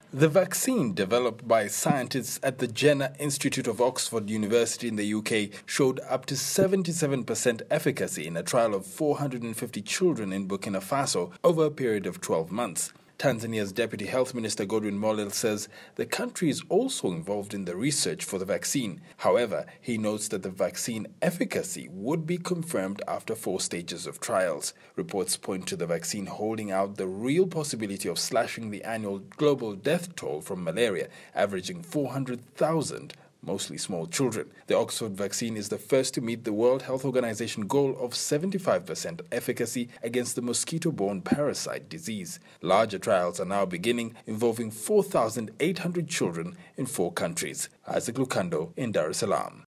The vaccine developed by scientists at the Jenner Institute of Oxford University in the UK showed up to 77% efficacy in a trial of 450 children in Burkina Faso over a period of 12 months. Tanzania's Deputy Health Minister Godwin Mollel says the country is also involved in the research for the vaccine. However, he notes that the vaccine efficacy would be confirmed after 4 stages of trials. Reports point to the vaccine holding out the real possibility of slashing the annual global death toll from malaria, averaging 400,000. Mostly small children. The Oxford vaccine is the first to meet the World Health Organization goal of 75% efficacy against the mosquito-borne parasite disease. Larger trials are now beginning, involving 4,800 children in 4 countries. Isaac Lukando in Dar es Salaam.